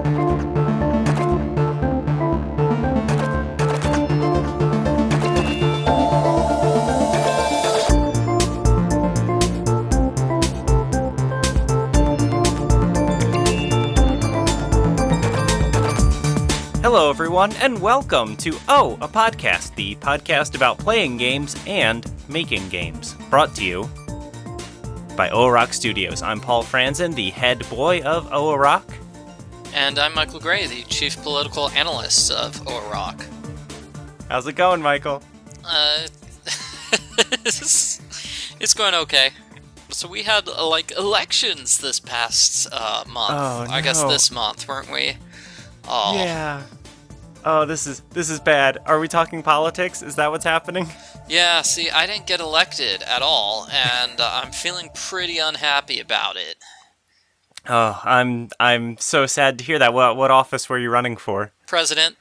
Hello, everyone, and welcome to a Podcast, the podcast about playing games and making games. Brought to you by OAROC Studios. I'm Paul Franzen, the head boy of OAROC. And I'm Michael Gray, the chief political analyst of OAROC. How's it going, Michael? It's going okay. So we had, elections this past month. Oh, no. I guess this month, weren't we? Oh. Yeah. Oh, this is bad. Are we talking politics? Is that what's happening? Yeah, see, I didn't get elected at all, and I'm feeling pretty unhappy about it. Oh, I'm so sad to hear that. What office were you running for? President.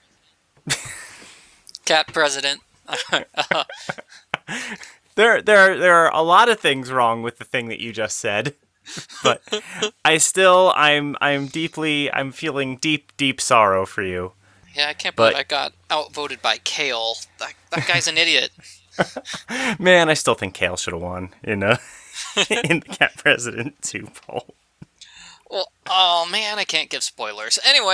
Cat president. There are a lot of things wrong with the thing that you just said, but I'm feeling deep sorrow for you. Yeah, I can't believe I got outvoted by Kale. That guy's an idiot. Man, I still think Kale should have won in the Cat President 2 poll. Well, oh man, I can't give spoilers. Anyway,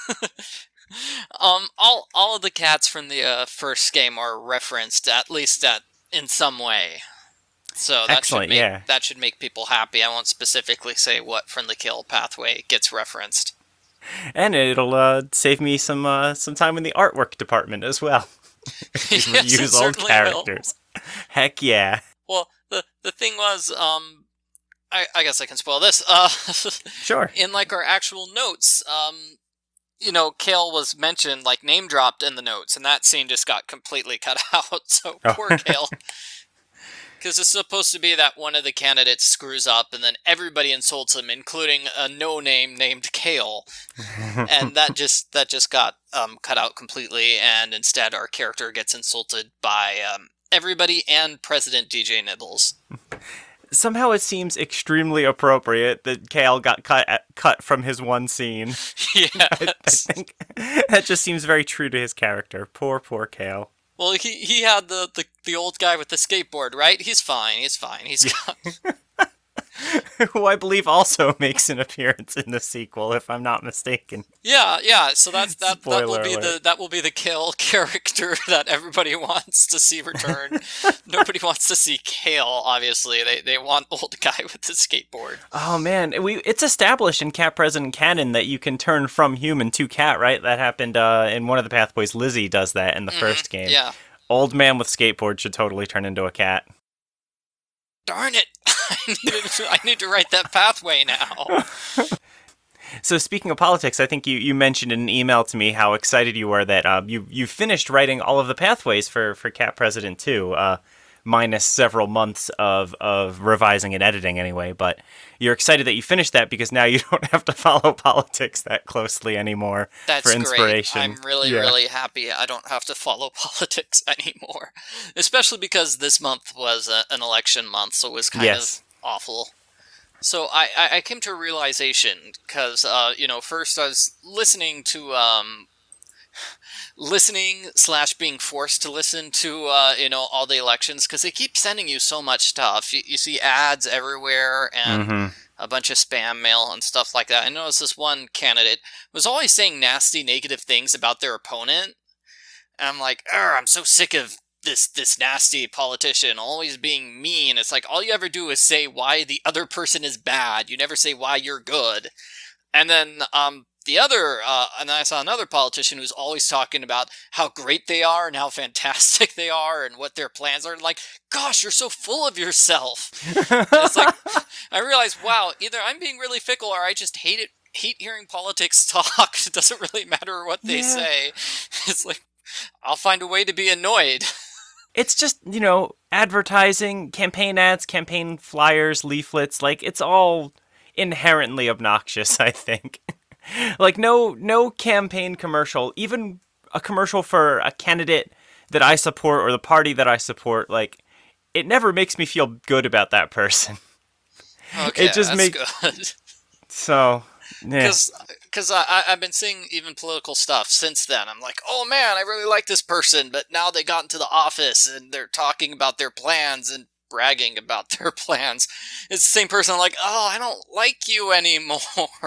all of the cats from the first game are referenced in some way. So that should make people happy. I won't specifically say what from the kill pathway gets referenced. And it'll save me some time in the artwork department as well. Yes, Reuse old characters. Will. Heck yeah. Well, the thing was, I guess I can spoil this. Sure. In our actual notes, Kale was mentioned, name dropped in the notes, and that scene just got completely cut out. So poor Kale. Because it's supposed to be that one of the candidates screws up, and then everybody insults him, including a no-name named Kale. And that just got cut out completely, and instead our character gets insulted by everybody and President DJ Nibbles. Somehow it seems extremely appropriate that Kale got cut from his one scene. Yes. I think that just seems very true to his character. Poor Kale. Well, he had the old guy with the skateboard, right? He's fine. Who I believe also makes an appearance in the sequel, if I'm not mistaken. Yeah. So that will be the Kale character that everybody wants to see return. Nobody wants to see Kale. Obviously, they want old guy with the skateboard. Oh man, it's established in Cat President canon that you can turn from human to cat, right? That happened in one of the pathways. Lizzie does that in the first game. Yeah. Old man with skateboard should totally turn into a cat. Darn it! I need to write that pathway now. So speaking of politics, I think you mentioned in an email to me how excited you were that you finished writing all of the pathways for Cat President 2, minus several months of revising and editing anyway. But you're excited that you finished that because now you don't have to follow politics that closely anymore. That's for inspiration. Great. I'm really happy I don't have to follow politics anymore. Especially because this month was an election month, so it was kind of awful. So I came to a realization because, first I was listening to, /being forced to listen to, all the elections, because they keep sending you so much stuff. You see ads everywhere and a bunch of spam mail and stuff like that. I noticed this one candidate was always saying nasty, negative things about their opponent. And I'm like, I'm so sick of this nasty politician always being mean. It's like all you ever do is say why the other person is bad. You never say why you're good. And then and then I saw another politician who's always talking about how great they are and how fantastic they are and what their plans are. Like, gosh, you're so full of yourself. It's like, I realized, wow, either I'm being really fickle or I just hate hearing politics talk. It doesn't really matter what they say. It's like, I'll find a way to be annoyed. It's just, advertising, campaign ads, campaign flyers, leaflets, it's all inherently obnoxious, I think. No campaign commercial, even a commercial for a candidate that I support or the party that I support, it never makes me feel good about that person. Okay, it just that's good. So, Yeah. Because I've been seeing even political stuff since then. I'm like, oh man, I really like this person, but now they got into the office and they're talking about their plans and bragging about their plans. It's the same person. I'm like, oh, I don't like you anymore.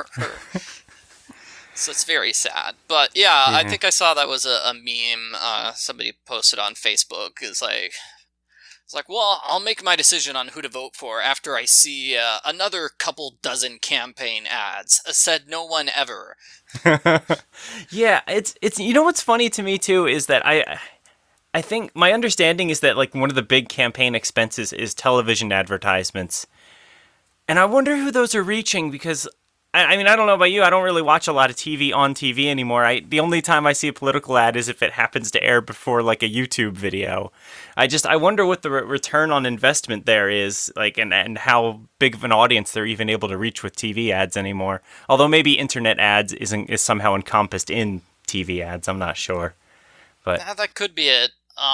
So it's very sad. But yeah, I Yeah. think I saw that was a meme somebody posted on Facebook. It's like, well, I'll make my decision on who to vote for after I see another couple dozen campaign ads. Said no one ever. Yeah, it's you know what's funny to me too is that I think my understanding is that like one of the big campaign expenses is television advertisements. And I wonder who those are reaching because I mean I don't know about you, I don't really watch a lot of TV on TV anymore. The only time I see a political ad is if it happens to air before like a YouTube video. I wonder what the return on investment there is like and how big of an audience they're even able to reach with TV ads anymore. Although maybe internet ads is somehow encompassed in TV ads, I'm not sure. But Yeah, that could be it.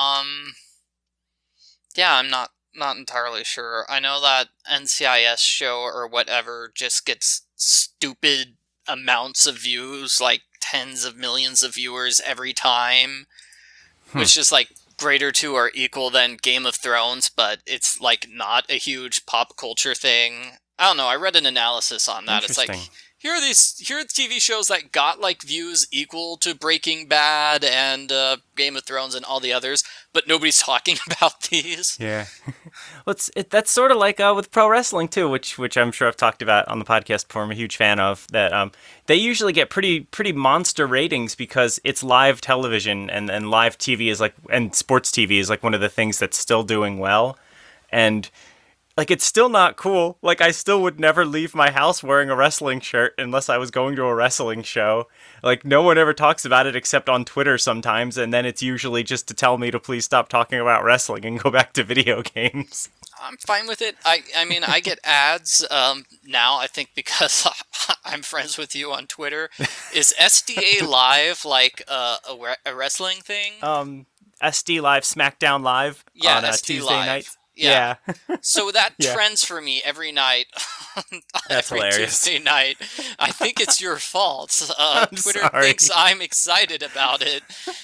Yeah, I'm not entirely sure. I know that NCIS show or whatever just gets stupid amounts of views, like tens of millions of viewers every time, which is like greater to or equal than Game of Thrones, but it's like not a huge pop culture thing. I don't know. I read an analysis on that. It's like interesting. here are the TV shows that got like views equal to Breaking Bad and Game of Thrones and all the others, but nobody's talking about these. Yeah. Well, that's sort of like with pro wrestling too, which I'm sure I've talked about on the podcast before. I'm a huge fan of that. They usually get pretty monster ratings because it's live television and live TV is like and sports TV is like one of the things that's still doing well, and like it's still not cool. Like I still would never leave my house wearing a wrestling shirt unless I was going to a wrestling show. Like no one ever talks about it except on Twitter sometimes, and then it's usually just to tell me to please stop talking about wrestling and go back to video games. I'm fine with it. I mean, I get ads now, I think because I'm friends with you on Twitter. Is SDA Live like a wrestling thing? SD Live, SmackDown Live Yeah, on SD Tuesday Live. night. Yeah. Yeah, So that yeah, trends for me every night, that's every hilarious. Tuesday night. I think it's your fault. I'm Twitter sorry. thinks I'm excited about it.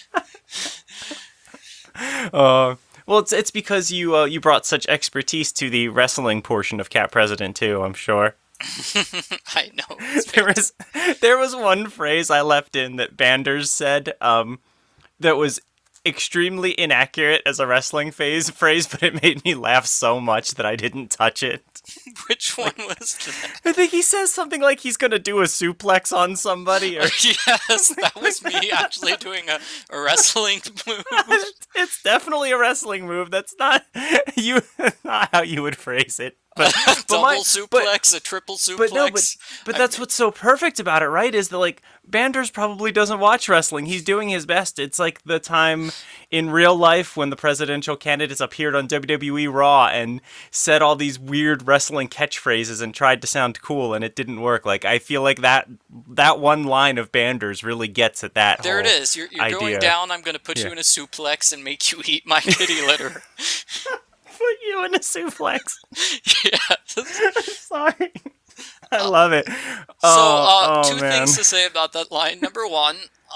Well, it's because you brought such expertise to the wrestling portion of Cat President too. I'm sure. I know. It's There was there was one phrase I left in that Banders said that was extremely inaccurate as a wrestling phrase, but it made me laugh so much that I didn't touch it. Which one was that? I think he says something like he's gonna do a suplex on somebody, or Yes, that was me actually doing a wrestling move. it's definitely a wrestling move. That's not you, not how you would phrase it. But Double my, suplex, a triple suplex. but no, but that's what's so perfect about it, right? Is that like Banders probably doesn't watch wrestling. He's doing his best. It's like the time in real life when the presidential candidates appeared on WWE Raw and said all these weird wrestling catchphrases and tried to sound cool, and it didn't work. Like I feel like that one line of Banders really gets at that. There it whole is. You're idea. going down. I'm going to put Yeah. you in a suplex and make you eat my kitty litter. Put you in a suplex. Yeah. Sorry. I love it. So, two Man. things to say about that line. Number one,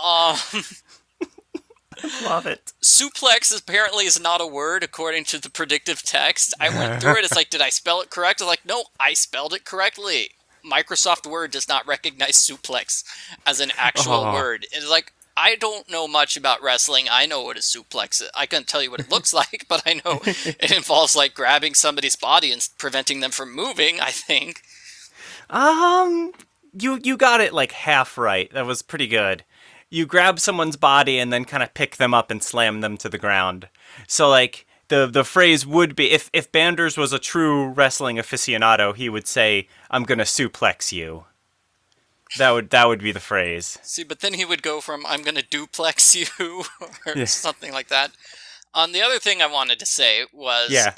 Love it. suplex apparently is not a word according to the predictive text. I went through it. It's like, did I spell it correct? I was like, no, I spelled it correctly. Microsoft Word does not recognize suplex as an actual word. It's like, I don't know much about wrestling. I know what a suplex is. I couldn't tell you what it looks like, but I know it involves like grabbing somebody's body and preventing them from moving, I think. You got it like half right. That was pretty good. You grab someone's body and then kind of pick them up and slam them to the ground. So like the phrase would be if Banders was a true wrestling aficionado, he would say, "I'm gonna suplex you." That would be the phrase. See, but then he would go from "I'm gonna duplex you" or Yeah. something like that. The other thing I wanted to say was, Yeah.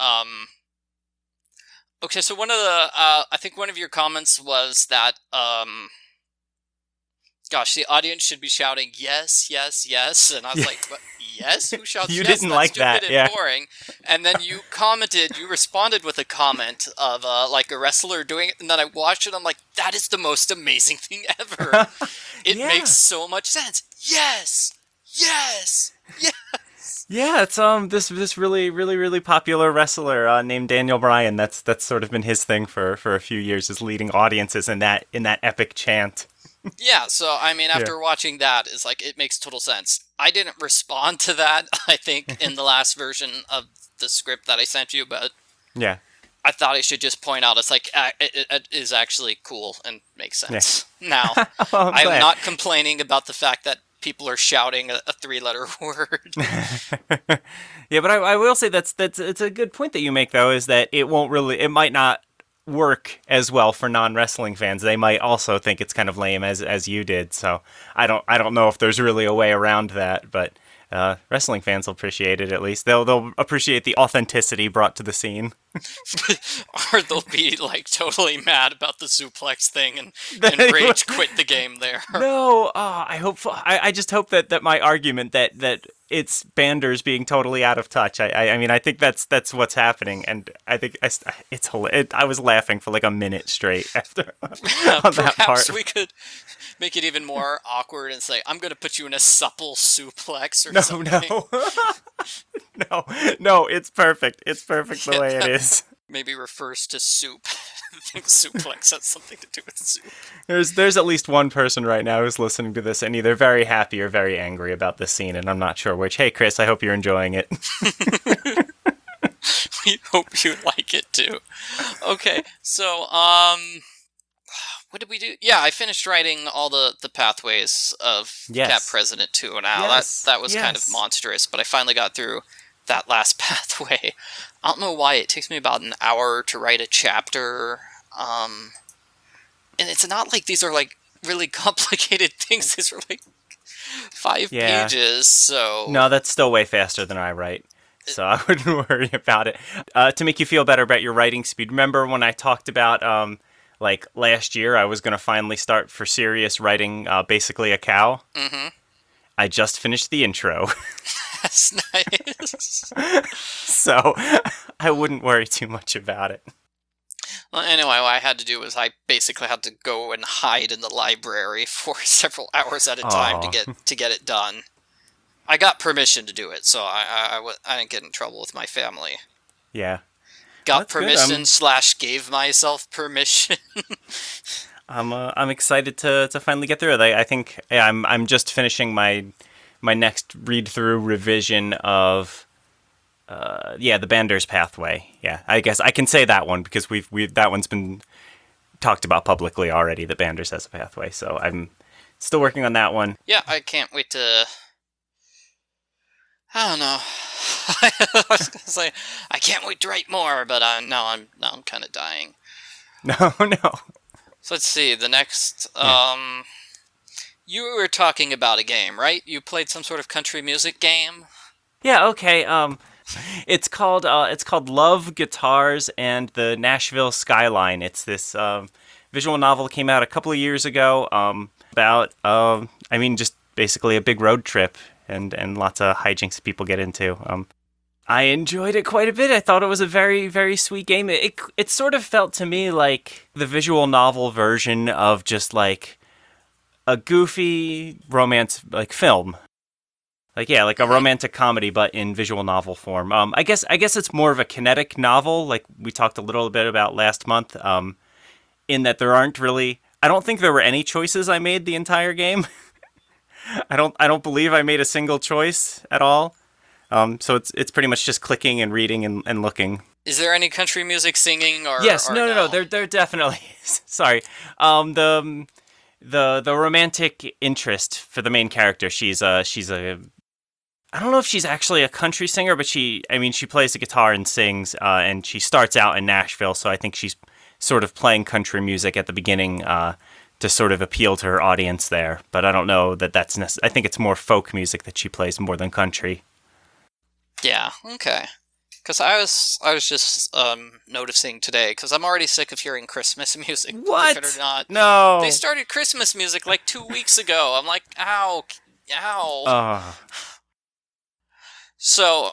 okay, so one of the, I think one of your comments was that, Gosh, the audience should be shouting yes, yes, yes, and I was like, "What? Yes? Who shouts You yes? didn't That's like stupid that, and yeah. boring." And then you responded with a comment of like a wrestler doing it, and then I watched it. I'm like, that is the most amazing thing ever. It makes Yeah. so much sense. Yes, yes, yes. Yeah, it's this really popular wrestler named Daniel Bryan. That's sort of been his thing for a few years, is leading audiences in that epic chant. Yeah, so I mean, Yeah. after watching that, it's like it makes total sense. I didn't respond to that, I think, in the last version of the script that I sent you, but Yeah. I thought I should just point out it's like it is actually cool and makes Yeah. sense. Now, Oh, I'm I am glad. not complaining about the fact that people are shouting a three-letter word. Yeah, but I will say that's it's a good point that you make, though, is that it might not work as well for non-wrestling fans. They might also think it's kind of lame as you did. So I don't know if there's really a way around that, but wrestling fans will appreciate it. At least they'll appreciate the authenticity brought to the scene. Or they'll be like totally mad about the suplex thing and They rage quit the game there. No, I just hope that my argument that it's Banders being totally out of touch. I mean, I think that's what's happening, and I think I was laughing for like a minute straight after on that part. Perhaps we could make it even more awkward and say, "I'm going to put you in a supple suplex" or No, something. no, no. It's perfect. It's perfect the way it is. Maybe refers to soup. I think suplex has something to do with soup. There's at least one person right now who's listening to this and either very happy or very angry about this scene, and I'm not sure which. Hey, Chris, I hope you're enjoying it. We hope you like it too. Okay, so what did we do? Yeah, I finished writing all the pathways of Yes. Cat President 2 now. Yes, That was kind of yes. monstrous, but I finally got through that last pathway. I don't know why it takes me about an hour to write a chapter. And it's not like these are like really complicated things. These are like 5 Yeah. pages, so No, that's still way faster than I write, so I wouldn't worry about it. To make you feel better about your writing speed, remember when I talked about like last year I was going to finally start for serious writing basically a cow? Mhm. I just finished the intro, That's nice. so I wouldn't worry too much about it. Well, anyway, what I had to do was I basically had to go and hide in the library for several hours at a time Aw. to get it done. I got permission to do it, so I didn't get in trouble with my family. Yeah. Got That's good, permission / gave myself permission. I'm excited to finally get through it. I think I'm just finishing my next read through revision of the Bander's Pathway. Yeah, I guess I can say that one because we've that one's been talked about publicly already. That Bander's has a pathway, so I'm still working on that one. Yeah, I can't wait to. I don't know. I was gonna say I can't wait to write more, but now I'm kind of dying. No, no. So let's see. The next, you were talking about a game, right? You played some sort of country music game. Yeah, okay. It's called Love, Guitars, and the Nashville Skyline. It's this visual novel that came out a couple of years ago about just basically a big road trip and lots of hijinks that people get into. I enjoyed it quite a bit. I thought it was a very, very sweet game. It sort of felt to me like the visual novel version of just like a goofy romance like film. Like a romantic comedy, but in visual novel form. I guess it's more of a kinetic novel, like we talked a little bit about last month. In that there aren't really, I don't think there were any choices I made the entire game. I don't believe I made a single choice at all. So it's pretty much just clicking and reading and looking. Is there any country music singing or? Yes, or no. There definitely is. Sorry. The romantic interest for the main character. She's a I don't know if she's actually a country singer, but she plays the guitar and sings, and she starts out in Nashville, so I think she's sort of playing country music at the beginning to sort of appeal to her audience there. But I don't know that I think it's more folk music that she plays more than country. Yeah. Okay. Because I was just noticing today, because I'm already sick of hearing Christmas music, believe it or What? not. They No. started Christmas music like 2 weeks ago. I'm like, ow, ow. Oh. So,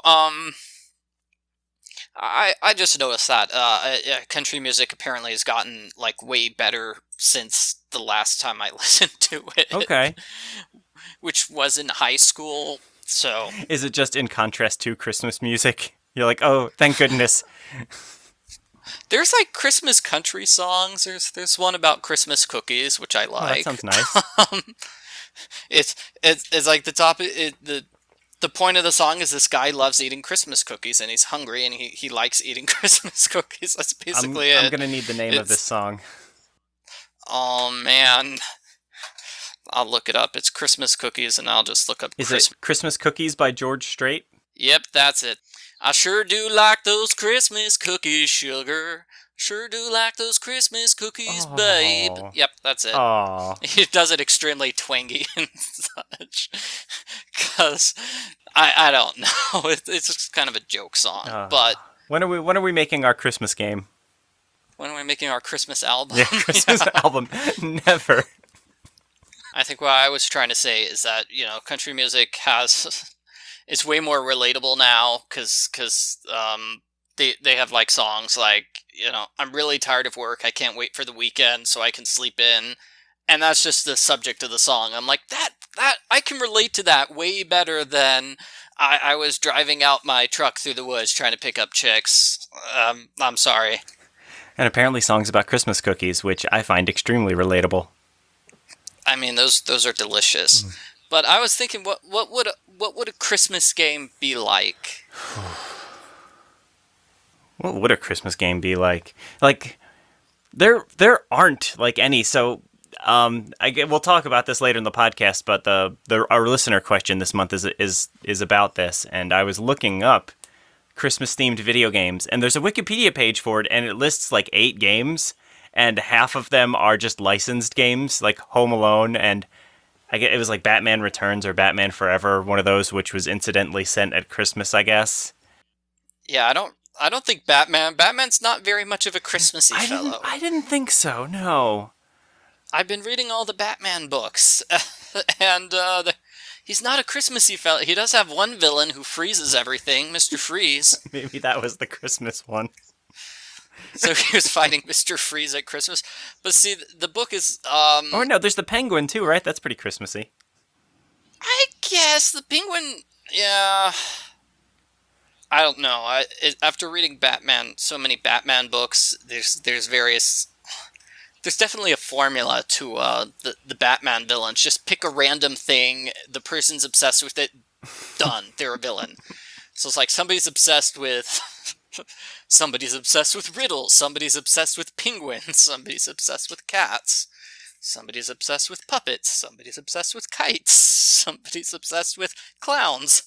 I just noticed that country music apparently has gotten like way better since the last time I listened to it, Okay. which was in high school. So Is it just in contrast to Christmas music? You're like, oh, thank goodness. there's like Christmas country songs. There's one about Christmas cookies, which I Oh, that like. sounds nice. um, it's like the topic. The point of the song is this guy loves eating Christmas cookies and he's hungry and he likes eating Christmas cookies. That's I'm basically I'm it. gonna need the name of this It's song. oh man, I'll look it up. It's Christmas cookies, and I'll just look up Is it Christmas. Christmas Cookies by George Strait? Yep, that's it. I sure do like those Christmas cookies, sugar. Sure do like those Christmas cookies, babe. Oh. Yep, that's it. Oh. He does it extremely twangy and such. Cause I don't know. It's just kind of a joke song. But When are we making our Christmas game? when are we making our Christmas album? Yeah, Christmas album. Never. I think what I was trying to say is that country music has it's way more relatable now because they have like songs like I'm really tired of work. I can't wait for the weekend so I can sleep in, and that's just the subject of the song. I'm like that I can relate to that way better than I was driving out my truck through the woods trying to pick up chicks. I'm sorry. And apparently songs about Christmas cookies, which I find extremely relatable. I mean, those are delicious. But I was thinking, what would a Christmas game be like? What would a Christmas game be like? Like there aren't like any. So we'll talk about this later in the podcast. But our listener question this month is about this, and I was looking up Christmas themed video games, and there's a Wikipedia page for it, and it lists like 8 games, and half of them are just licensed games, like Home Alone, and I get it was like Batman Returns or Batman Forever, one of those, which was incidentally sent at Christmas, I guess. Yeah, I don't think Batman's not very much of a Christmassy I didn't fellow. I didn't think so. No. I've been reading all the Batman books, and he's not a Christmassy fellow. He does have one villain who freezes everything, Mr. Freeze. Maybe that was the Christmas one. So he was fighting Mr. Freeze at Christmas. But see, the book is Oh no, there's the Penguin too, right? That's pretty Christmassy. I guess the Penguin. Yeah, I don't know. After reading so many Batman books, there's various. There's definitely a formula to the Batman villains. Just pick a random thing. The person's obsessed with it. Done. They're a villain. So it's like somebody's obsessed with. Somebody's obsessed with riddles. Somebody's obsessed with penguins. Somebody's obsessed with cats. Somebody's obsessed with puppets. Somebody's obsessed with kites. Somebody's obsessed with clowns.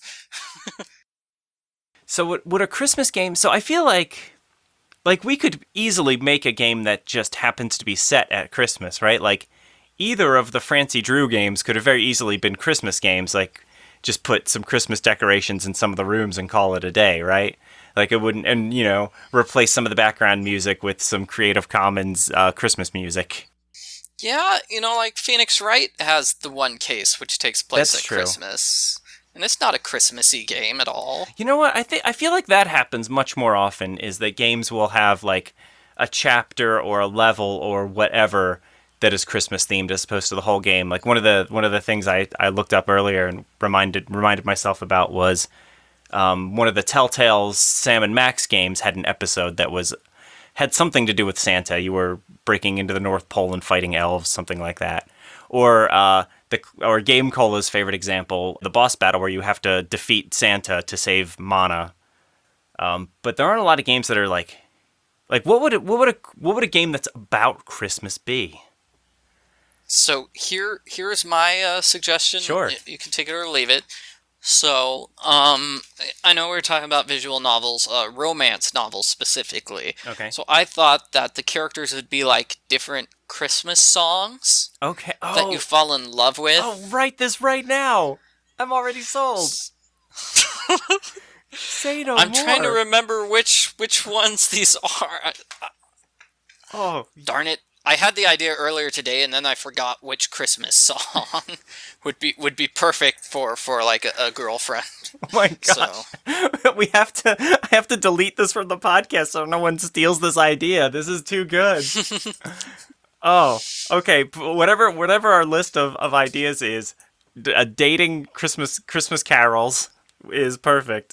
So would a Christmas game? So I feel like we could easily make a game that just happens to be set at Christmas, right? Like either of the Francie Drew games could have very easily been Christmas games, like just put some Christmas decorations in some of the rooms and call it a day, right? Like it wouldn't, and replace some of the background music with some Creative Commons Christmas music. Yeah, like Phoenix Wright has the one case which takes place That's at true. Christmas. And it's not a Christmassy game at all. You know what? I feel like that happens much more often. Is that games will have like a chapter or a level or whatever that is Christmas themed as opposed to the whole game. Like one of the things I looked up earlier and reminded myself about was one of the Telltale's Sam and Max games had an episode that had something to do with Santa. You were breaking into the North Pole and fighting elves, something like that. Or Game Cola's favorite example, the boss battle where you have to defeat Santa to save mana. But there aren't a lot of games that are like what would a game that's about Christmas be? So here's my suggestion. Sure. You can take it or leave it. So, I know we're talking about visual novels, romance novels specifically. Okay. So I thought that the characters would be like different Christmas songs Okay. that you fall in love with. write this right now. I'm already sold. Say no I'm more. trying to remember which ones these are. Oh, Darn it. I had the idea earlier today, and then I forgot which Christmas song would be perfect for like a girlfriend. oh my gosh. So I have to delete this from the podcast so no one steals this idea. This is too good. Oh, okay. Whatever our list of ideas is, dating Christmas carols is perfect.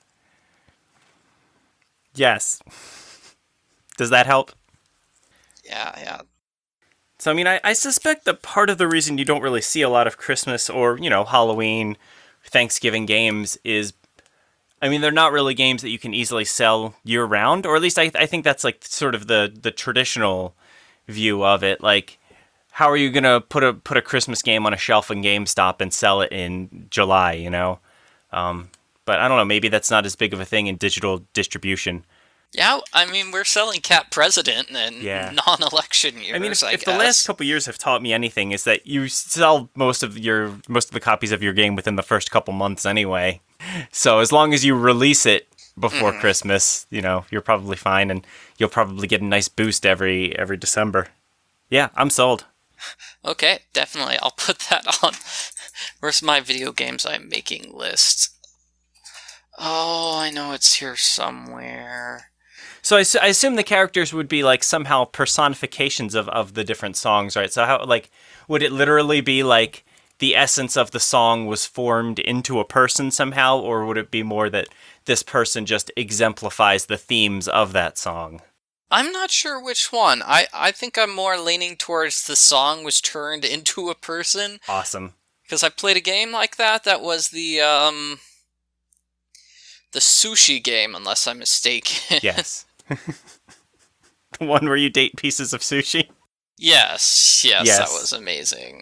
Yes. Does that help? yeah. So, I mean, I suspect that part of the reason you don't really see a lot of Christmas or, Halloween, Thanksgiving games is, I mean, they're not really games that you can easily sell year round, or at least I think that's like sort of the traditional view of it. Like, how are you going to put a Christmas game on a shelf in GameStop and sell it in July, But I don't know, maybe that's not as big of a thing in digital distribution. Yeah, I mean, we're selling Cat President in non-election years. I mean, if guess. the last couple years have taught me anything, is that you sell most of the copies of your game within the first couple months anyway. So as long as you release it before Christmas, you're probably fine, and you'll probably get a nice boost every December. Yeah, I'm sold. Okay, definitely. I'll put that on. Where's my video games I'm making list? Oh, I know it's here somewhere. So I assume the characters would be like somehow personifications of the different songs, right? So how, like, would it literally be like the essence of the song was formed into a person somehow, or would it be more that this person just exemplifies the themes of that song? I'm not sure which one. I think I'm more leaning towards the song was turned into a person. Awesome. Because I played a game like that. That was the sushi game, unless I'm mistaken. Yes. The one where you date pieces of sushi? Yes, that was amazing.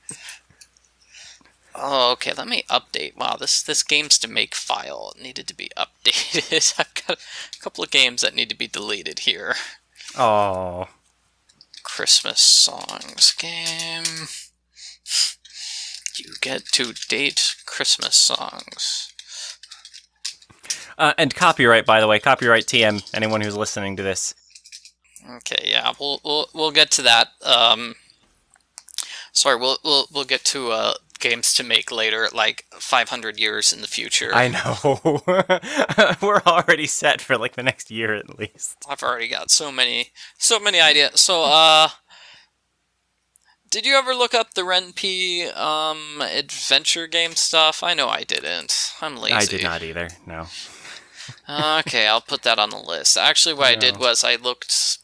Oh, okay, let me update. Wow, this games to make file needed to be updated. I've got a couple of games that need to be deleted here. Oh. Christmas songs game. You get to date Christmas songs. And copyright, by the way, copyright TM. Anyone who's listening to this. Okay, yeah, we'll get to that. Sorry, we'll get to games to make later, like 500 years in the future. I know. We're already set for like the next year at least. I've already got so many ideas. So, did you ever look up the Ren'Py adventure game stuff? I know I didn't. I'm lazy. I did not either. No. Okay, I'll put that on the list. Actually, what I did was I looked.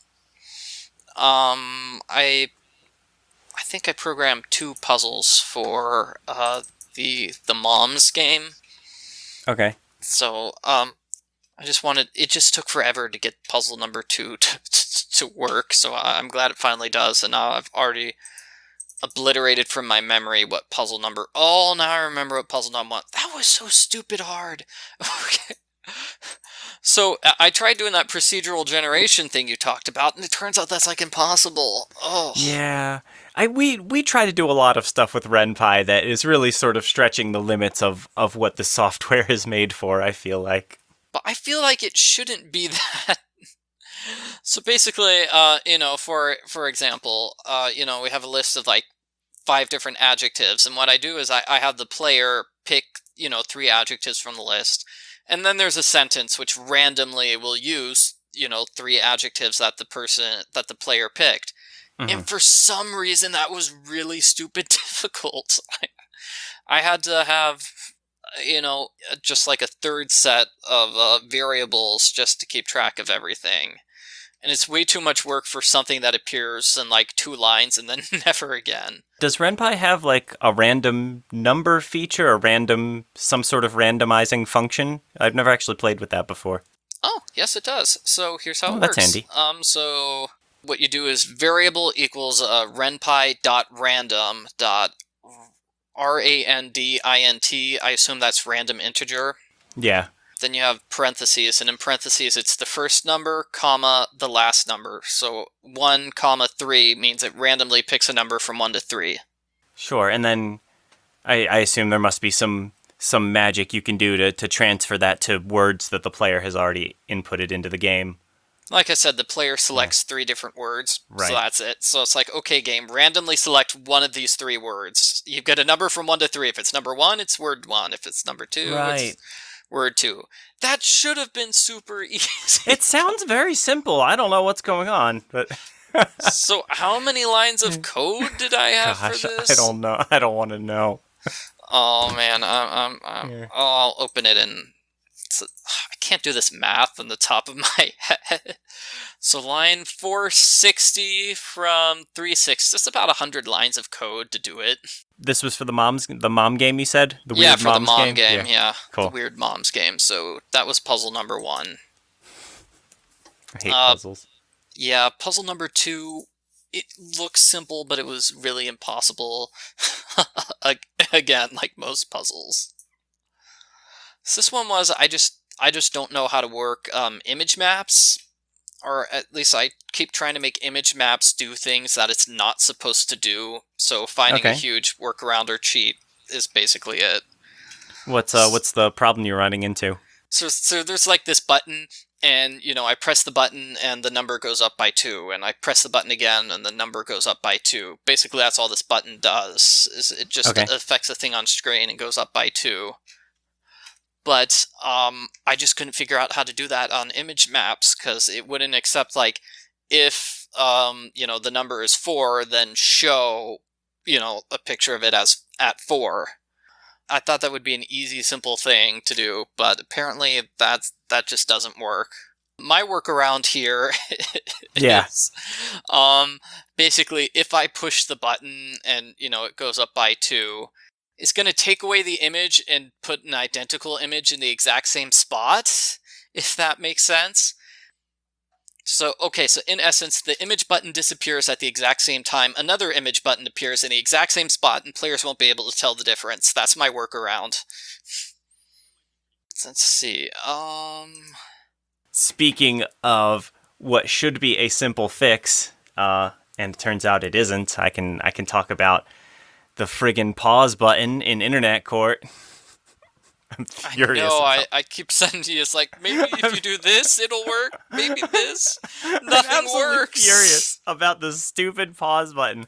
I think I programmed 2 puzzles for the Moms game. Okay. So I just wanted. It just took forever to get puzzle number 2 to work. So I'm glad it finally does. And now I've already obliterated from my memory what puzzle number. Oh, now I remember what puzzle number 1. That was so stupid hard. Okay. So I tried doing that procedural generation thing you talked about, and it turns out that's like impossible. Oh. Yeah. We try to do a lot of stuff with Ren'Py that is really sort of stretching the limits of what the software is made for, I feel like. But I feel like it shouldn't be that. So basically, for example, we have a list of like 5 different adjectives, and what I do is I have the player pick, 3 adjectives from the list, and then there's a sentence which randomly will use, 3 adjectives that the player picked. Mm-hmm. And for some reason, that was really stupid difficult. I had to have, just like a third set of variables just to keep track of everything. And it's way too much work for something that appears in like 2 lines and then never again. Does Ren'Py have like a random number feature, some sort of randomizing function? I've never actually played with that before. Oh, yes it does. So here's how it works. That's handy. So what you do is variable equals renpy.random RANDINT. I assume that's random integer. Yeah. Then you have parentheses, and in parentheses it's the first number, comma, the last number. So 1, 3 means it randomly picks a number from 1 to 3. Sure, and then I assume there must be some some magic you can do to transfer that to words that the player has already inputted into the game. Like I said, the player selects 3 different words, Right. so that's it. So it's like, okay, game, randomly select one of these 3 words. You get a number from 1 to 3. If it's number 1, it's word 1. If it's number 2, it's word 2. That should have been super easy. It sounds very simple. I don't know what's going on, but So how many lines of code did I have for this? I don't know. I don't want to know. Oh man, I'll open it and I can't do this math on the top of my head. So line 460 from 360, just about 100 lines of code to do it. This was for the mom game, you said? The Yeah, weird for the moms mom game, yeah. Cool. The weird moms game. So that was puzzle number 1. I hate puzzles. Yeah, puzzle number 2, it looks simple, but it was really impossible. Again, like most puzzles. So this one was, I just don't know how to work image maps, or at least I keep trying to make image maps do things that it's not supposed to do. So finding a huge workaround or cheat is basically it. What's the problem you're running into? So there's like this button, and I press the button and the number goes up by 2, and I press the button again and the number goes up by 2. Basically, that's all this button does. Is it just affects the thing on screen and goes up by 2. But I just couldn't figure out how to do that on image maps, because it wouldn't accept, like, if the number is 4, then show a picture of it as at 4. I thought that would be an easy, simple thing to do, but apparently that just doesn't work. My workaround here is basically, if I push the button and it goes up by 2, it's going to take away the image and put an identical image in the exact same spot, if that makes sense. So in essence, the image button disappears at the exact same time. Another image button appears in the exact same spot, and players won't be able to tell the difference. That's my workaround. Let's see. Speaking of what should be a simple fix, and it turns out it isn't, I can talk about the friggin' pause button in Internet Court. I'm furious. I keep sending you, it's like, maybe if you do this, it'll work. Maybe this. Nothing works. Furious about the stupid pause button.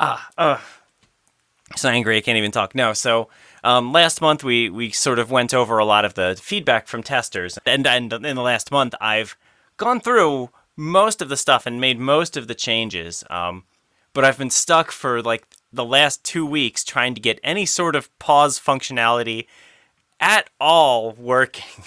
So angry I can't even talk. No, so last month we sort of went over a lot of the feedback from testers. And in the last month, I've gone through most of the stuff and made most of the changes. But I've been stuck for like the last 2 weeks trying to get any sort of pause functionality at all working.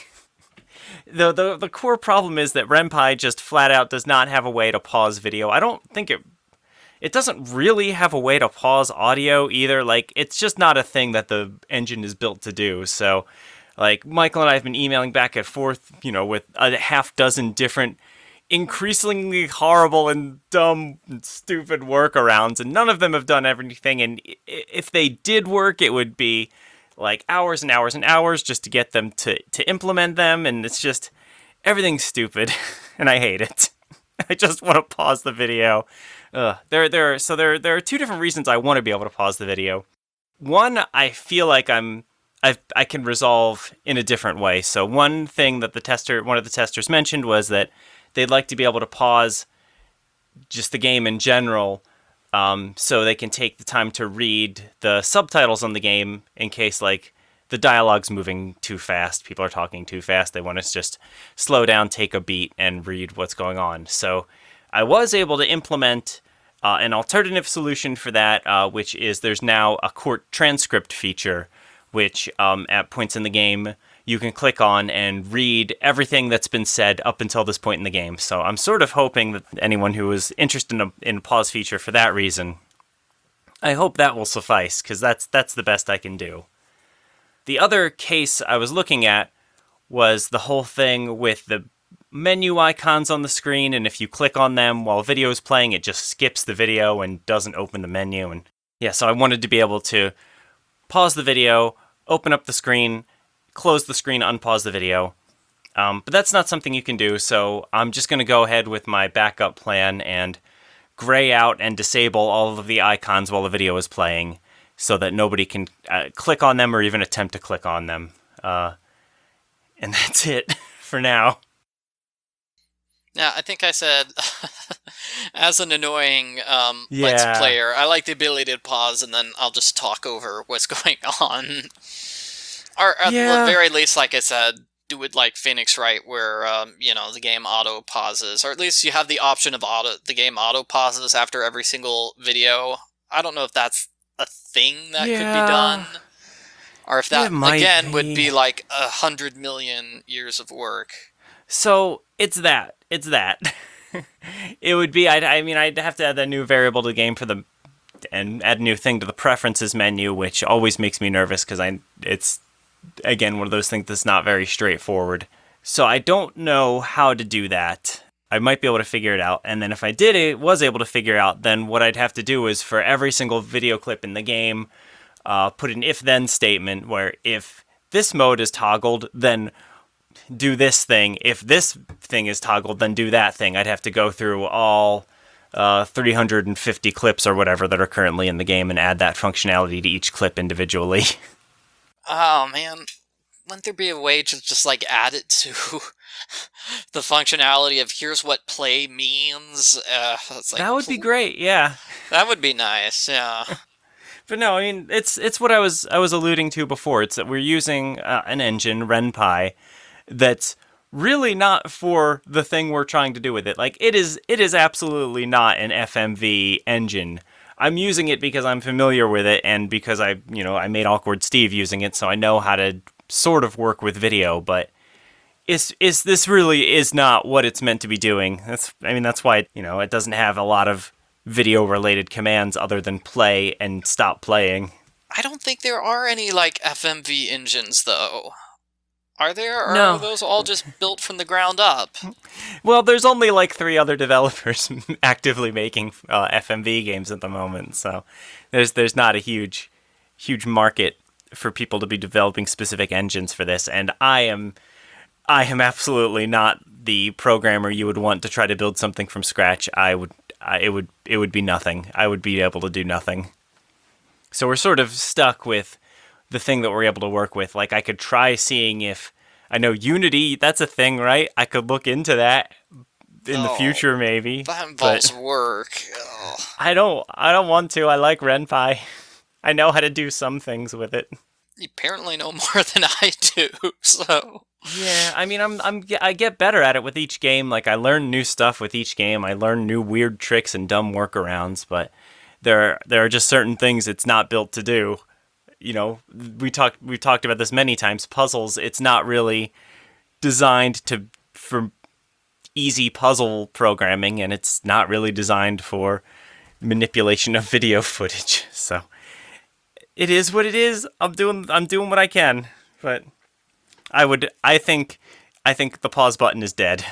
The core problem is that Ren'Py just flat out does not have a way to pause video. I don't think it doesn't really have a way to pause audio either. Like, it's just not a thing that the engine is built to do. So, like, Michael and I have been emailing back and forth, with a half dozen different increasingly horrible and dumb and stupid workarounds, and none of them have done everything. And if they did work, it would be like hours and hours and hours just to get them to implement them, and it's just, everything's stupid, and I hate it. I just want to pause the video. There are 2 different reasons I want to be able to pause the video. One, I feel like I can resolve in a different way. So one thing that one of the testers mentioned was that they'd like to be able to pause just the game in general, so they can take the time to read the subtitles on the game in case, like, the dialogue's moving too fast, people are talking too fast, they want to just slow down, take a beat, and read what's going on. So I was able to implement an alternative solution for that, which is there's now a court transcript feature, which at points in the game you can click on and read everything that's been said up until this point in the game. So I'm sort of hoping that anyone who is interested in a pause feature for that reason, I hope that will suffice, because that's the best I can do. The other case I was looking at was the whole thing with the menu icons on the screen, and if you click on them while video is playing, it just skips the video and doesn't open the menu. And yeah, so I wanted to be able to pause the video, open up the screen, close the screen, unpause the video. But that's not something you can do, so I'm just going to go ahead with my backup plan and gray out and disable all of the icons while the video is playing, so that nobody can click on them or even attempt to click on them. And that's it for now. Yeah, I think I said, as an annoying Yeah. Let's player, I like the ability to pause and then I'll just talk over what's going on. Or at the very least, like I said, do it like Phoenix Wright, where the game auto pauses, or at least you have the option of the game auto pauses after every single video. I don't know if that's a thing that could be done, or if that again would be like 100 million years of work. So it's that. It would be. I'd have to add a new variable to the game and add a new thing to the preferences menu, which always makes me nervous because it's again one of those things that's not very straightforward. So I don't know how to do that. I might be able to figure it out, and then if I was able to figure it out, then what I'd have to do is for every single video clip in the game, put an if-then statement where if this mode is toggled, then do this thing. If this thing is toggled, then do that thing. I'd have to go through all 350 clips or whatever that are currently in the game and add that functionality to each clip individually. Oh, man. Wouldn't there be a way to just, like, add it to the functionality of here's what play means? It's like, that would be great, yeah. That would be nice, yeah. But no, I mean, it's what I was alluding to before. It's that we're using an engine, RenPy, that's really not for the thing we're trying to do with it. Like, it is absolutely not an FMV engine. I'm using it because I'm familiar with it and because I made Awkward Steve using it, so I know how to sort of work with video, but this really is not what it's meant to be doing. That's why, it doesn't have a lot of video-related commands other than play and stop playing. I don't think there are any, like, FMV engines, though. Are there? Or no. Are those all just built from the ground up? Well, there's only like 3 other developers actively making FMV games at the moment, so there's not a huge market for people to be developing specific engines for this, and I am absolutely not the programmer you would want to try to build something from scratch. It would be nothing. I would be able to do nothing. So we're sort of stuck with the thing that we're able to work with. Like, I could try seeing if, I know Unity, that's a thing, right? I could look into that in the future, maybe. That involves work. Ugh. I don't want to. I like RenPy. I know how to do some things with it. You apparently know more than I do, so... Yeah, I mean, I get better at it with each game. Like, I learn new stuff with each game. I learn new weird tricks and dumb workarounds, but there are just certain things it's not built to do. We've talked about this many times. Puzzles, it's not really designed for easy puzzle programming, and it's not really designed for manipulation of video footage. So it is what it is. I'm doing what I can, but I think the pause button is dead.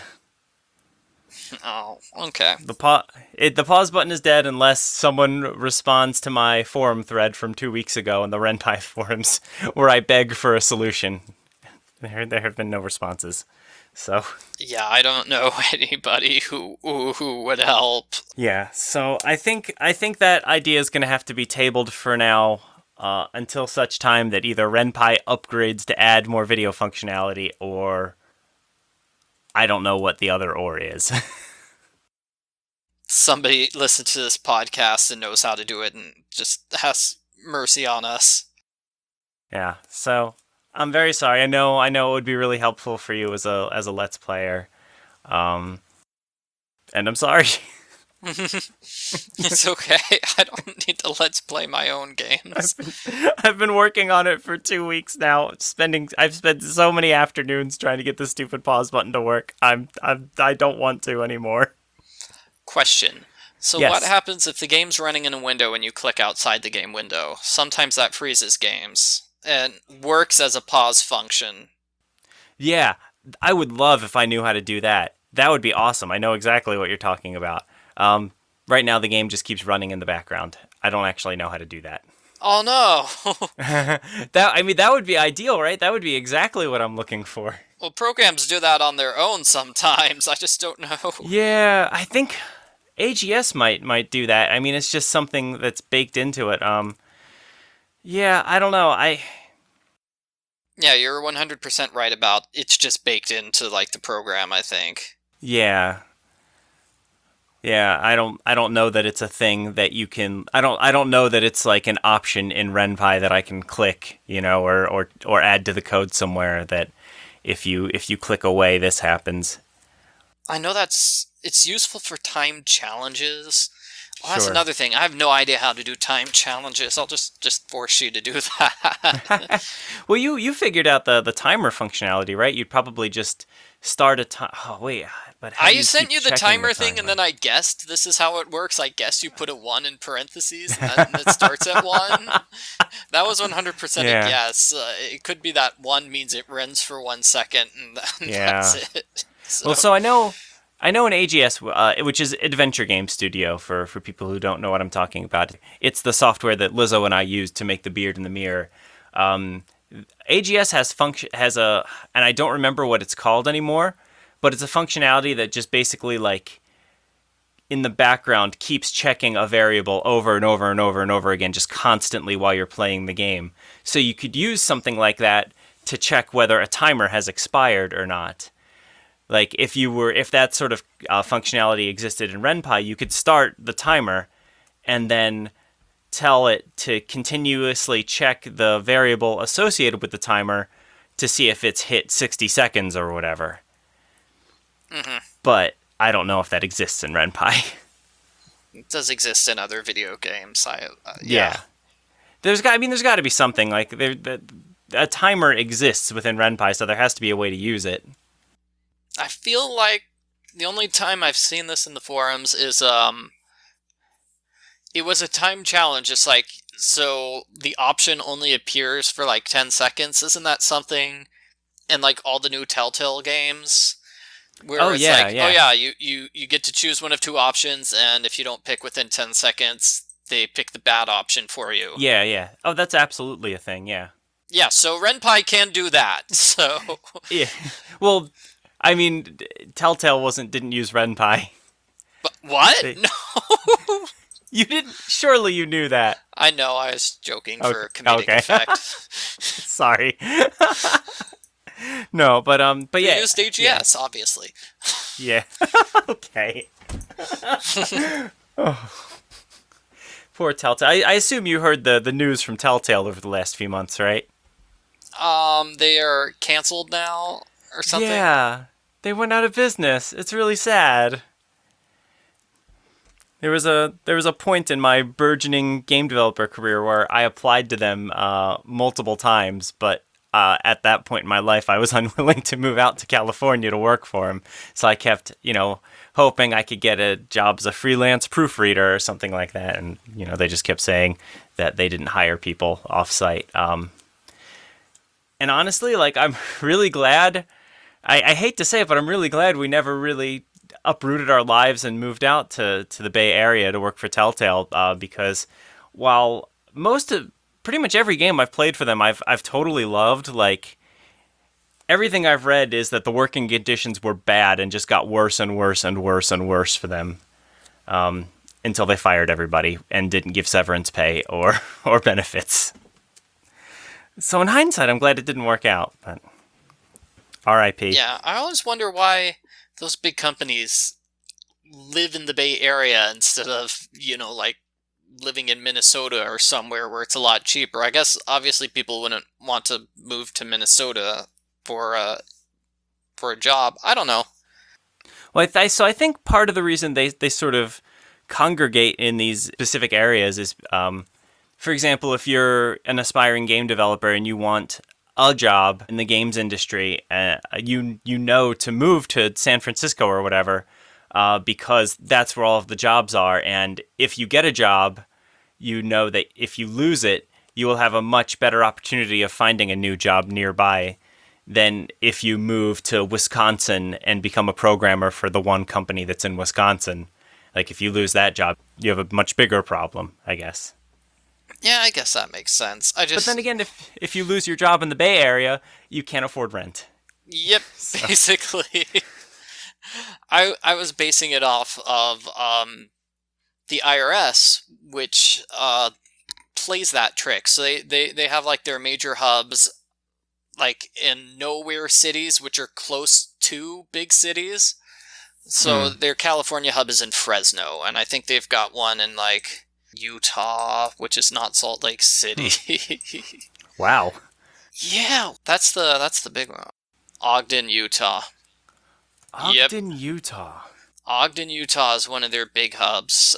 Oh, okay. The pause button is dead unless someone responds to my forum thread from 2 weeks ago in the RenPy forums where I beg for a solution. There have been no responses. So yeah, I don't know anybody who would help. Yeah, so I think that idea is going to have to be tabled for now until such time that either RenPy upgrades to add more video functionality, or I don't know what the other or is. Somebody listened to this podcast and knows how to do it and just has mercy on us. Yeah, so I'm very sorry. I know it would be really helpful for you as a Let's Player. And I'm sorry. It's okay. I don't need to Let's Play my own games. I've been working on it for 2 weeks now. I've spent so many afternoons trying to get the stupid pause button to work. I don't want to anymore. Question. So Yes. What happens if the game's running in a window and you click outside the game window? Sometimes that freezes games and works as a pause function. Yeah, I would love if I knew how to do that. That would be awesome. I know exactly what you're talking about. Right now the game just keeps running in the background. I don't actually know how to do that. Oh no! That would be ideal, right? That would be exactly what I'm looking for. Well, programs do that on their own sometimes. I just don't know. Yeah, I think AGS might do that. I mean, it's just something that's baked into it. Yeah, I don't know. Yeah, you're 100% right about it's just baked into like the program, I think. Yeah. Yeah, I don't know that it's a thing that you can I don't know that it's like an option in RenPy that I can click, or add to the code somewhere that if you click away this happens. I know it's useful for time challenges. Well, that's Sure. another thing. I have no idea how to do time challenges. I'll just force you to do that. Well, you figured out the timer functionality, right? You'd probably just start a time. Oh, wait, but how do I you sent keep you the checking the timer thing, and timer? then I guessed this is how it works. I guess you put a 1 in parentheses, and it starts at 1. That was 100% a Yeah. guess. It could be that 1 means it runs for 1 second, and that's Yeah. it. Well, So, so I know an AGS, which is Adventure Game Studio for people who don't know what I'm talking about. It's the software that Lizzo and I used to make the Beard in the Mirror. Um, AGS and I don't remember what it's called anymore, but it's a functionality that just basically like in the background keeps checking a variable over and over and over and over again, just constantly while you're playing the game. So you could use something like that to check whether a timer has expired or not. Like if that sort of functionality existed in RenPy, you could start the timer and then tell it to continuously check the variable associated with the timer to see if it's hit 60 seconds or whatever. mhm. But I don't know if that exists in RenPy. It does exist in other video games. Yeah. Yeah, there's got to be something like a timer exists within RenPy, so there has to be a way to use it. I feel like the only time I've seen this in the forums is it was a time challenge. It's like, so the option only appears for like 10 seconds. Isn't that something in like all the new Telltale games? Oh Where it's yeah, like, oh yeah, yeah, you get to choose one of two options, and if you don't pick within 10 seconds, they pick the bad option for you. yeah, yeah. Oh, that's absolutely a thing. Yeah. Yeah, so RenPy can do that. So, Yeah. Well, I mean, Telltale didn't use RenPy. but what? They, No. you didn't. Surely you knew that. I know, I was joking Okay. for comedic Okay. effect. Sorry. No, but They yeah, used yeah, AGS, obviously. yeah. Okay. Oh, poor Telltale. I assume you heard the news from Telltale over the last few months, right? They are canceled now or something. Yeah, they went out of business. It's really sad. There was a point in my burgeoning game developer career where I applied to them multiple times, but at that point in my life, I was unwilling to move out to California to work for them. So I kept, hoping I could get a job as a freelance proofreader or something like that, and they just kept saying that they didn't hire people offsite. And honestly, like I'm really glad. I hate to say it, but I'm really glad we never really uprooted our lives and moved out to the Bay Area to work for Telltale because while pretty much every game I've played for them I've totally loved, like everything I've read is that the working conditions were bad and just got worse and worse and worse and worse for them until they fired everybody and didn't give severance pay or or benefits. So in hindsight, I'm glad it didn't work out, but R.I.P. Yeah, I always wonder why those big companies live in the Bay Area instead of, like living in Minnesota or somewhere where it's a lot cheaper. I guess obviously people wouldn't want to move to Minnesota for a job. I don't know. Well, so I think part of the reason they sort of congregate in these specific areas is, for example, if you're an aspiring game developer and you want a job in the games industry, you know to move to San Francisco or whatever, because that's where all of the jobs are. And if you get a job, you know that if you lose it, you will have a much better opportunity of finding a new job nearby than if you move to Wisconsin and become a programmer for the one company that's in Wisconsin. Like if you lose that job, you have a much bigger problem, I guess. Yeah, I guess that makes sense. But then again, if you lose your job in the Bay Area, you can't afford rent. Yep, So, basically. I was basing it off of the IRS, which plays that trick. So they have like their major hubs like in nowhere cities, which are close to big cities. So their California hub is in Fresno, and I think they've got one in like Utah, which is not Salt Lake City. Wow. Yeah, that's the big one. Ogden, Utah. Ogden, Utah. Ogden, Utah is one of their big hubs.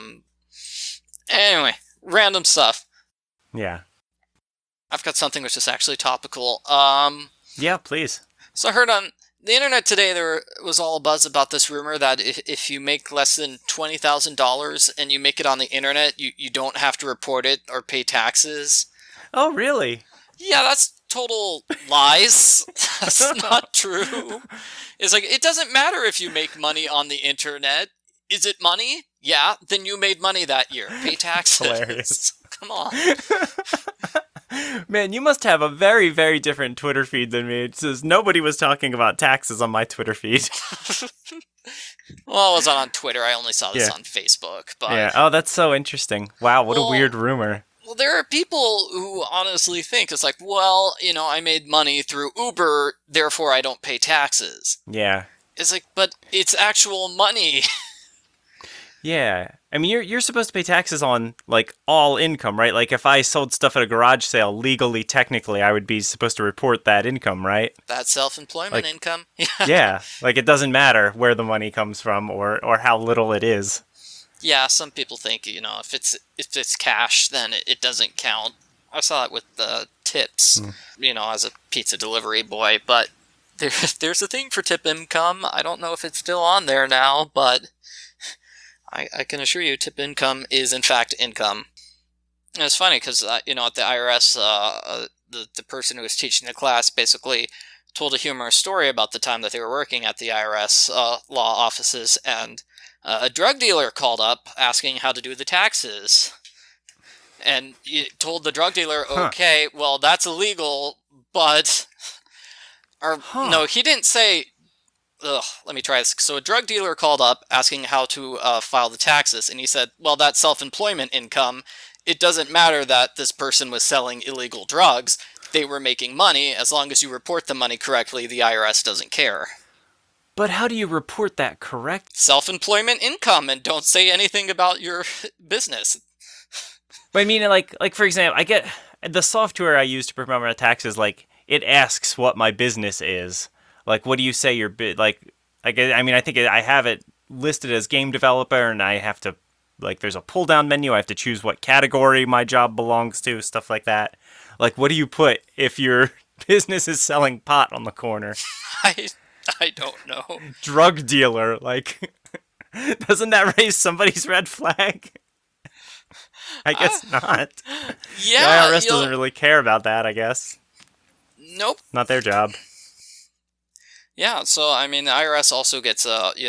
Anyway, random stuff. Yeah. I've got something which is actually topical. Yeah, please. So I heard on the internet today there was all a buzz about this rumor that if you make less than $20,000 and you make it on the internet, you don't have to report it or pay taxes. Oh, really? Yeah, that's total lies. That's not true. It's like, it doesn't matter if you make money on the internet. Is it money? Yeah, then you made money that year. Pay taxes. Hilarious. Come on. Man, you must have a very, very different Twitter feed than me. It says nobody was talking about taxes on my Twitter feed. Well, I wasn't on Twitter. I only saw this on Facebook. But yeah. Oh, that's so interesting. Wow, what a weird rumor. Well, there are people who honestly think it's like, well, I made money through Uber, therefore I don't pay taxes. Yeah. It's like, but it's actual money. Yeah. I mean, you're supposed to pay taxes on, like, all income, right? Like, if I sold stuff at a garage sale, legally, technically, I would be supposed to report that income, right? That self-employment income. Yeah. Like, it doesn't matter where the money comes from or how little it is. Yeah, some people think, if it's cash, then it doesn't count. I saw it with the tips, as a pizza delivery boy, but there's a thing for tip income. I don't know if it's still on there now, but I can assure you tip income is in fact income. And it's funny because, at the IRS, the person who was teaching the class basically told a humorous story about the time that they were working at the IRS law offices, and a drug dealer called up asking how to do the taxes. And he told the drug dealer, okay, well, that's illegal, but... No, he didn't say... let me try this. So a drug dealer called up asking how to file the taxes, and he said, well, that's self-employment income. It doesn't matter that this person was selling illegal drugs. They were making money. As long as you report the money correctly, the IRS doesn't care. But how do you report that correct? Self-employment income, and don't say anything about your business. But I mean, like for example, I get the software I use to prepare my taxes. Like, it asks what my business is. Like, what do you say your I think I have it listed as game developer, and I have to, like, there's a pull down menu. I have to choose what category my job belongs to, stuff like that. Like, what do you put if your business is selling pot on the corner? I don't know. Drug dealer, like, doesn't that raise somebody's red flag? I guess not. Yeah, the IRS doesn't really care about that, I guess. Nope. Not their job. Yeah, so, I mean, the IRS also gets,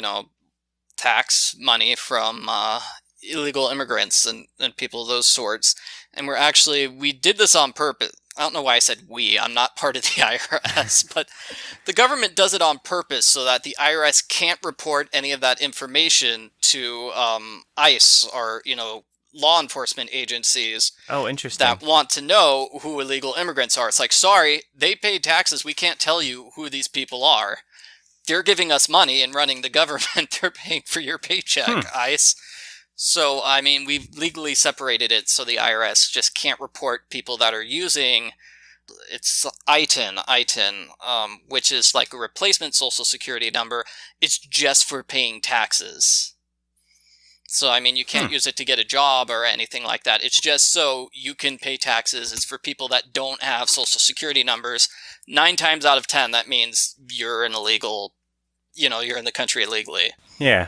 tax money from illegal immigrants and people of those sorts. And we did this on purpose. I don't know why I said we. I'm not part of the IRS, but the government does it on purpose so that the IRS can't report any of that information to ICE or, law enforcement agencies. Oh, interesting. That want to know who illegal immigrants are. It's like, sorry, they paid taxes. We can't tell you who these people are. They're giving us money and running the government. They're paying for your paycheck, ICE. So, I mean, we've legally separated it so the IRS just can't report people that are using, it's ITIN, which is like a replacement social security number. It's just for paying taxes. So, I mean, you can't use it to get a job or anything like that. It's just so you can pay taxes. It's for people that don't have social security numbers. 9 times out of 10, that means you're an illegal, you're in the country illegally. Yeah.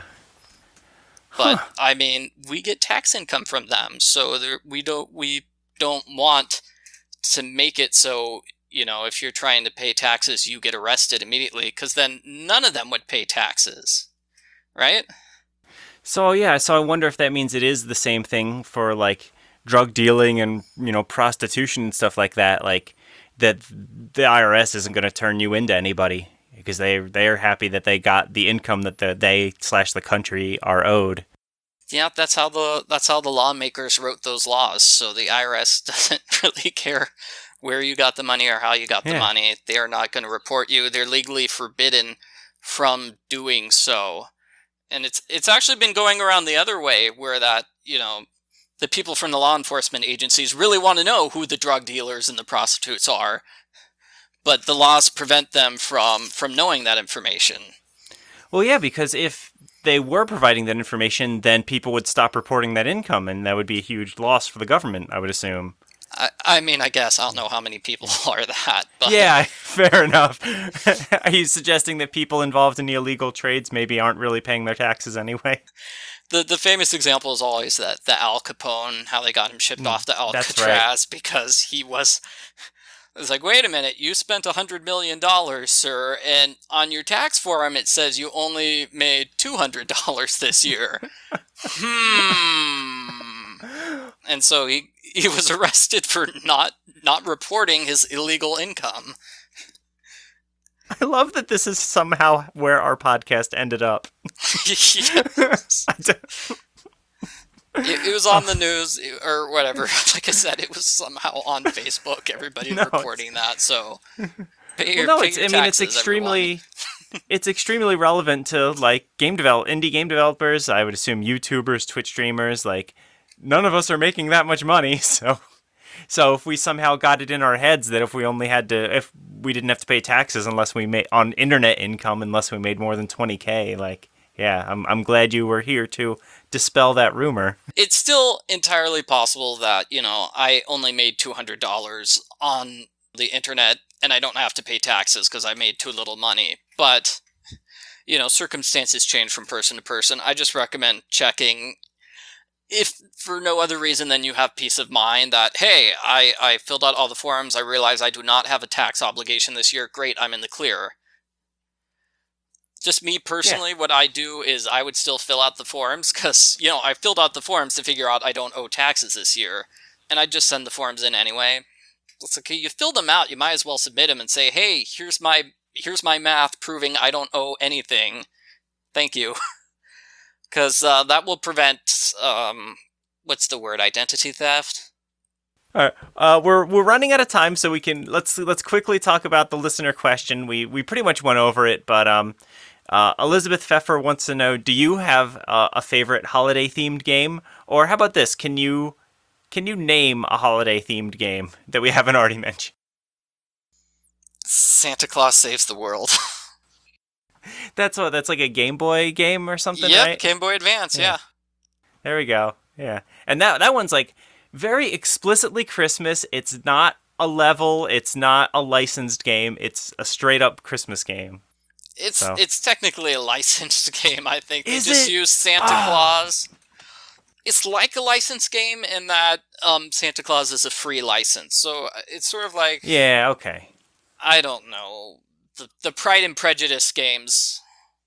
But I mean, we get tax income from them, so we don't want to make it so if you're trying to pay taxes, you get arrested immediately, because then none of them would pay taxes, right? So yeah, I wonder if that means it is the same thing for like drug dealing and prostitution and stuff like that. Like that the IRS isn't going to turn you into anybody, because they're happy that they got the income that the country are owed. Yeah, that's how the lawmakers wrote those laws. So the IRS doesn't really care where you got the money or how you got the Yeah. money. They are not going to report you. They're legally forbidden from doing so. And it's actually been going around the other way, where that, the people from the law enforcement agencies really want to know who the drug dealers and the prostitutes are, but the laws prevent them from knowing that information. Well, yeah, because if they were providing that information, then people would stop reporting that income, and that would be a huge loss for the government, I would assume. I mean, I guess I don't know how many people are that, but Yeah, fair enough. Are you suggesting that people involved in the illegal trades maybe aren't really paying their taxes anyway? the famous example is always that the Al Capone, how they got him shipped off to That's right. Alcatraz because he was. It's like, wait a minute, you spent $100 million, sir, and on your tax form it says you only made $200 this year. And so he was arrested for not reporting his illegal income. I love that this is somehow where our podcast ended up. Yes. It was on the news or whatever. Like I said, it was somehow on Facebook. Everybody reporting that. So pay your taxes, it's extremely it's extremely relevant to like indie game developers. I would assume YouTubers, Twitch streamers. Like none of us are making that much money, so if we somehow got it in our heads that if we didn't have to pay taxes unless we made on internet income unless we made more than 20K, like. Yeah, I'm glad you were here to dispel that rumor. It's still entirely possible that, I only made $200 on the internet and I don't have to pay taxes because I made too little money. But, circumstances change from person to person. I just recommend checking, if for no other reason than you have peace of mind that, hey, I filled out all the forms. I realize I do not have a tax obligation this year. Great, I'm in the clear. Just me personally, What I do is I would still fill out the forms because, I filled out the forms to figure out I don't owe taxes this year. And I'd just send the forms in anyway. It's okay, you filled them out, you might as well submit them and say, hey, here's my math proving I don't owe anything. Thank you. Because that will prevent, what's the word, identity theft? All right, we're running out of time, so let's quickly talk about the listener question. We pretty much went over it, but Elizabeth Pfeffer wants to know: do you have a favorite holiday themed game, or how about this? Can you name a holiday themed game that we haven't already mentioned? Santa Claus Saves the World. That's like a Game Boy game or something, yep, right? Game Boy Advance, yeah. There we go. Yeah, and that one's like very explicitly Christmas. It's not a level. It's not a licensed game. It's a straight up Christmas game. It's technically a licensed game, I think. They Is just it? use Santa Claus. It's like a licensed game in that Santa Claus is a free license. So it's sort of like... Yeah, okay. I don't know. The Pride and Prejudice games.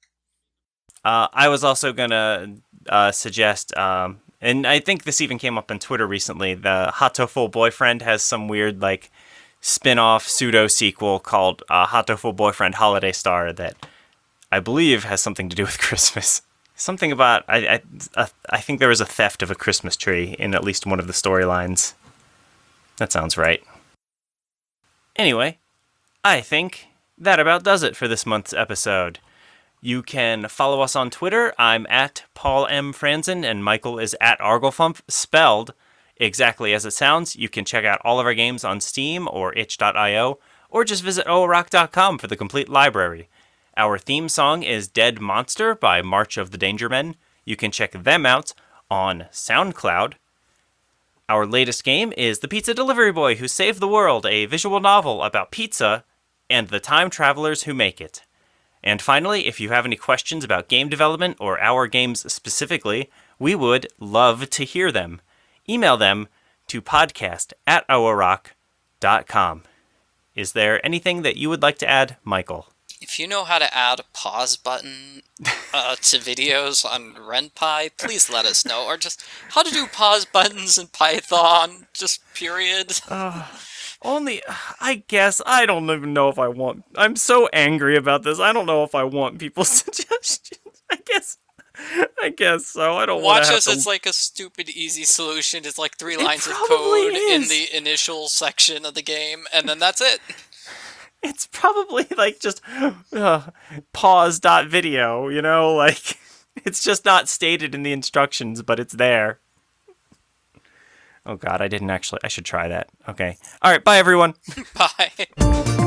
I was also going to suggest, and I think this even came up on Twitter recently, the Hatoful Boyfriend has some weird, like, spin-off pseudo-sequel called Hatoful Boyfriend Holiday Star that I believe has something to do with Christmas. Something about, I think there was a theft of a Christmas tree in at least one of the storylines. That sounds right. Anyway, I think that about does it for this month's episode. You can follow us on Twitter. I'm at Paul M. Franzen, and Michael is at Arglefump, spelled exactly as it sounds. You can check out all of our games on Steam or itch.io, or just visit oorock.com for the complete library. Our theme song is Dead Monster by March of the Danger Men. You can check them out on SoundCloud. Our latest game is The Pizza Delivery Boy Who Saved the World, a visual novel about pizza and the time travelers who make it. And finally, if you have any questions about game development or our games specifically, we would love to hear them. Email them to podcast@oorock.com. Is there anything that you would like to add, Michael? If you know how to add a pause button to videos on RenPy, please let us know. Or just how to do pause buttons in Python, just period. I guess, I don't even know if I want... I'm so angry about this. I don't know if I want people's suggestions. I guess I guess so. I don't want Watch to have us, to. it's like a stupid, easy solution. It's like 3 It lines of probably code in is. the initial section of the game, and then that's it. It's probably like just pause.video, like it's just not stated in the instructions, but it's there. Oh god, I should try that. Okay. All right, bye everyone. Bye.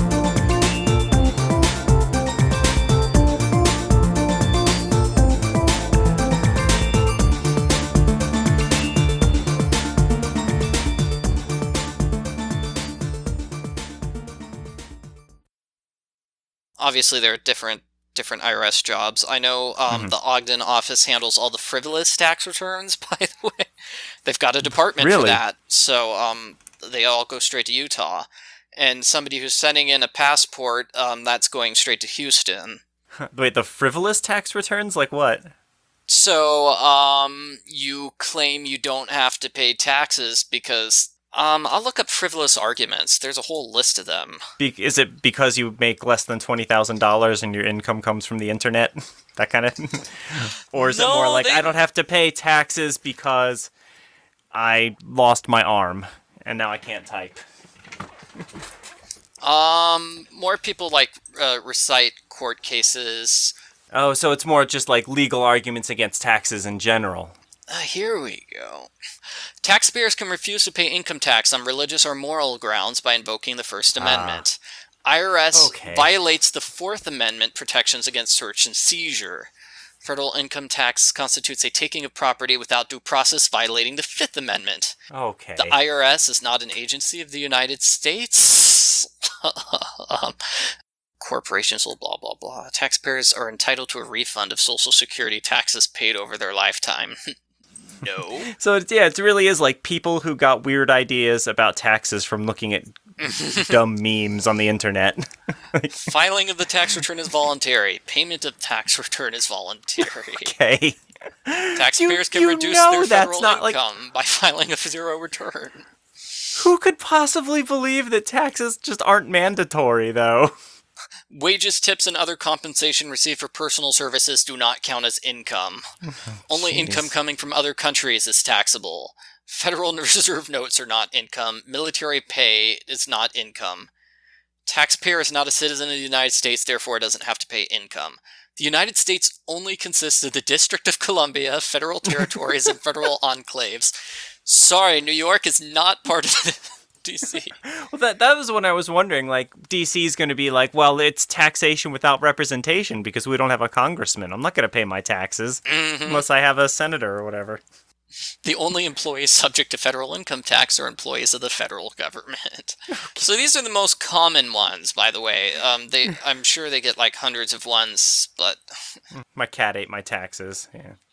Obviously, there are different IRS jobs. I know the Ogden office handles all the frivolous tax returns. By the way, they've got a department for Really? that, so they all go straight to Utah. And somebody who's sending in a passport, that's going straight to Houston. Wait, the frivolous tax returns? Like what? So you claim you don't have to pay taxes because I'll look up frivolous arguments. There's a whole list of them. Is it because you make less than $20,000 and your income comes from the internet? That kind of thing? Or is it more No, like, they- I don't have to pay taxes because I lost my arm and now I can't type? More people like recite court cases. Oh, so it's more just like legal arguments against taxes in general. Here we go. Taxpayers can refuse to pay income tax on religious or moral grounds by invoking the First Amendment. IRS Okay. violates the Fourth Amendment protections against search and seizure. Federal income tax constitutes a taking of property without due process, violating the Fifth Amendment. Okay. The IRS is not an agency of the United States. Corporations will blah blah blah. Taxpayers are entitled to a refund of Social Security taxes paid over their lifetime. No. So it really is like people who got weird ideas about taxes from looking at dumb memes on the internet. Filing of the tax return is voluntary. Payment of tax return is voluntary. Okay. Taxpayers can you reduce know their that's federal not, like- income by filing a zero return. Who could possibly believe that taxes just aren't mandatory, though? Wages, tips, and other compensation received for personal services do not count as income. Only jeez. income coming from other countries is taxable. Federal Reserve notes are not income. Military pay is not income. Taxpayer is not a citizen of the United States, therefore it doesn't have to pay income. The United States only consists of the District of Columbia, federal territories, and federal enclaves. Sorry, New York is not part of the DC. Well, that was when I was wondering, like, DC's going to be like, well, it's taxation without representation because we don't have a congressman. I'm not going to pay my taxes unless I have a senator or whatever. The only employees subject to federal income tax are employees of the federal government. So these are the most common ones, by the way. I'm sure they get like hundreds of ones, but My cat ate my taxes. Yeah.